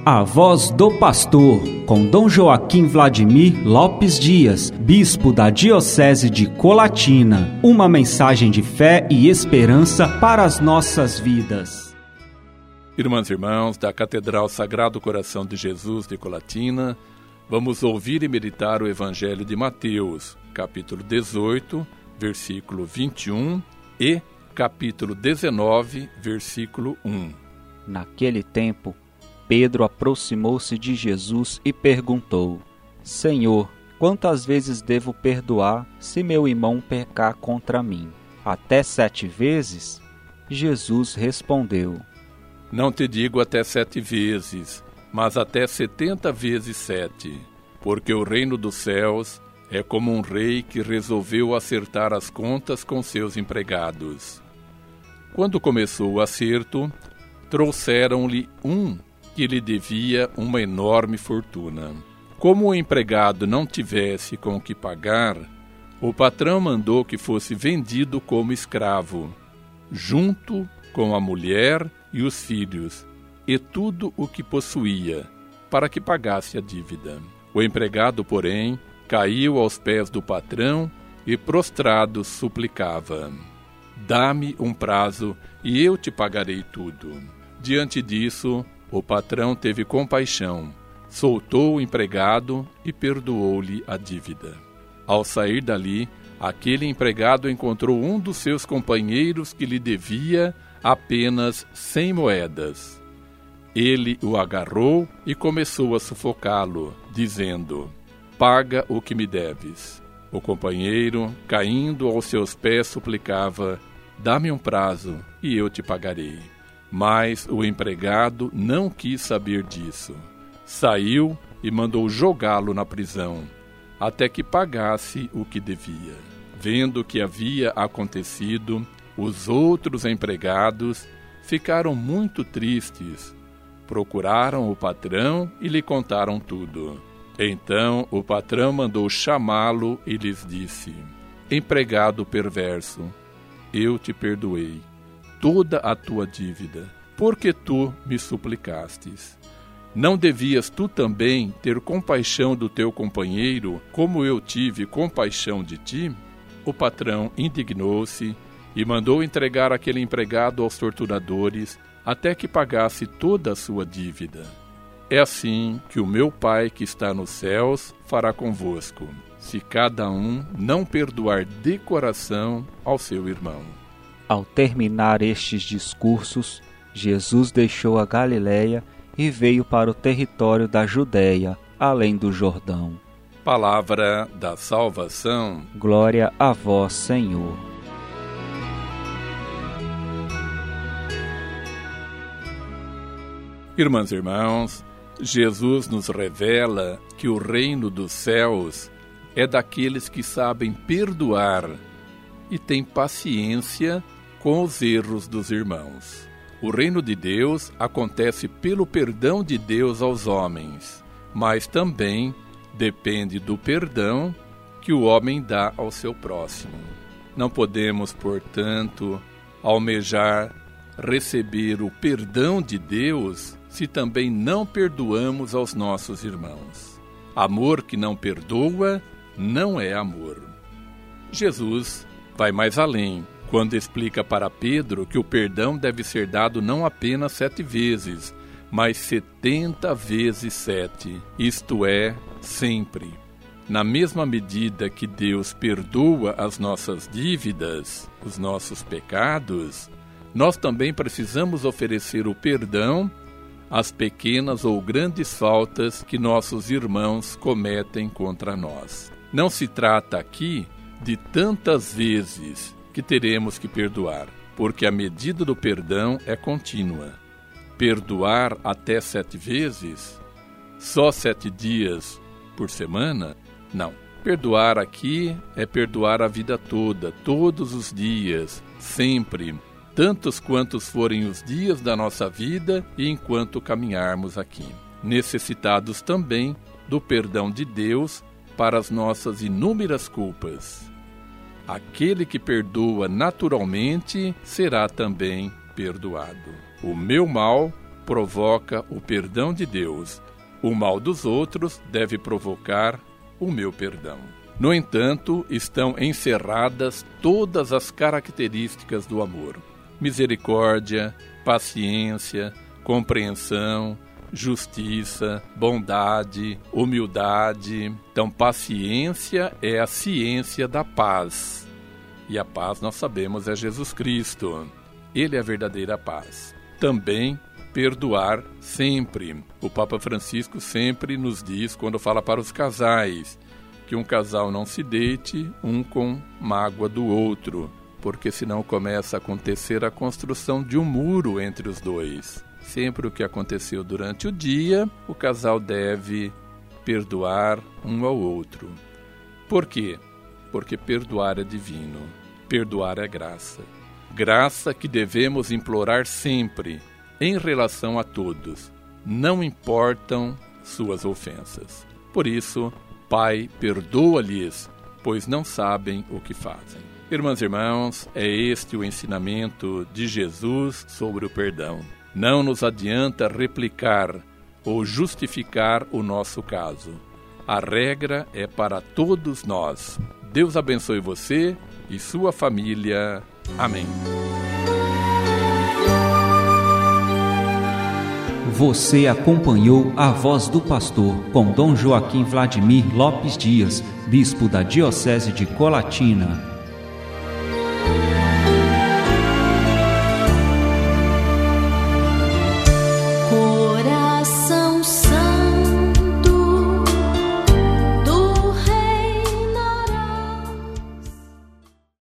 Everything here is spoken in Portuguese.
A Voz do Pastor, com Dom Joaquim Vladimir Lopes Dias, Bispo da Diocese de Colatina. Uma mensagem de fé e esperança para as nossas vidas. Irmãs e irmãos da Catedral Sagrado Coração de Jesus de Colatina, vamos ouvir e meditar o Evangelho de Mateus, capítulo 18, versículo 21 e capítulo 19, versículo 1. Naquele tempo, Pedro aproximou-se de Jesus e perguntou: Senhor, quantas vezes devo perdoar se meu irmão pecar contra mim? Até 7 vezes? Jesus respondeu: Não te digo até 7 vezes, mas até 70 vezes 7, porque o reino dos céus é como um rei que resolveu acertar as contas com seus empregados. Quando começou o acerto, trouxeram-lhe um que lhe devia uma enorme fortuna. Como o empregado não tivesse com o que pagar, o patrão mandou que fosse vendido como escravo, junto com a mulher e os filhos, e tudo o que possuía, para que pagasse a dívida. O empregado, porém, caiu aos pés do patrão e, prostrado, suplicava: Dá-me um prazo e eu te pagarei tudo. Diante disso, o patrão teve compaixão, soltou o empregado e perdoou-lhe a dívida. Ao sair dali, aquele empregado encontrou um dos seus companheiros que lhe devia apenas 100 moedas. Ele o agarrou e começou a sufocá-lo, dizendo: Paga o que me deves. O companheiro, caindo aos seus pés, suplicava: Dá-me um prazo e eu te pagarei. Mas o empregado não quis saber disso. Saiu e mandou jogá-lo na prisão, até que pagasse o que devia. Vendo o que havia acontecido, os outros empregados ficaram muito tristes. Procuraram o patrão e lhe contaram tudo. Então o patrão mandou chamá-lo e lhes disse: Empregado perverso, eu te perdoei toda a tua dívida, porque tu me suplicastes. Não devias tu também ter compaixão do teu companheiro, como eu tive compaixão de ti? O patrão indignou-se e mandou entregar aquele empregado aos torturadores, até que pagasse toda a sua dívida. É assim que o meu Pai que está nos céus fará convosco, se cada um não perdoar de coração ao seu irmão. Ao terminar estes discursos, Jesus deixou a Galiléia e veio para o território da Judéia, além do Jordão. Palavra da salvação. Glória a vós, Senhor. Irmãs e irmãos, Jesus nos revela que o reino dos céus é daqueles que sabem perdoar e têm paciência com os erros dos irmãos. O reino de Deus acontece pelo perdão de Deus aos homens, mas também depende do perdão que o homem dá ao seu próximo. Não podemos, portanto, almejar receber o perdão de Deus se também não perdoamos aos nossos irmãos. Amor que não perdoa não é amor. Jesus vai mais além quando explica para Pedro que o perdão deve ser dado não apenas 7 vezes, mas 70 vezes 7, isto é, sempre. Na mesma medida que Deus perdoa as nossas dívidas, os nossos pecados, nós também precisamos oferecer o perdão às pequenas ou grandes faltas que nossos irmãos cometem contra nós. Não se trata aqui de tantas vezes que teremos que perdoar, porque a medida do perdão é contínua. Perdoar até 7 vezes? Só 7 dias por semana? Não. Perdoar aqui é perdoar a vida toda, todos os dias, sempre, tantos quantos forem os dias da nossa vida e enquanto caminharmos aqui. Necessitados também do perdão de Deus para as nossas inúmeras culpas. Aquele que perdoa naturalmente será também perdoado. O meu mal provoca o perdão de Deus. O mal dos outros deve provocar o meu perdão. No entanto, estão encerradas todas as características do amor: misericórdia, paciência, compreensão, justiça, bondade, humildade. Então, paciência é a ciência da paz. E a paz, nós sabemos, é Jesus Cristo. Ele é a verdadeira paz. Também perdoar sempre. O Papa Francisco sempre nos diz, quando fala para os casais, que um casal não se deite um com mágoa do outro, porque senão começa a acontecer a construção de um muro entre os dois. Sempre o que aconteceu durante o dia, o casal deve perdoar um ao outro. Por quê? Porque perdoar é divino, perdoar é graça. Graça que devemos implorar sempre, em relação a todos, não importam suas ofensas. Por isso, Pai, perdoa-lhes, pois não sabem o que fazem. Irmãs e irmãos, é este o ensinamento de Jesus sobre o perdão. Não nos adianta replicar ou justificar o nosso caso. A regra é para todos nós. Deus abençoe você e sua família. Amém. Você acompanhou A Voz do Pastor com Dom Joaquim Vladimir Lopes Dias, bispo da Diocese de Colatina.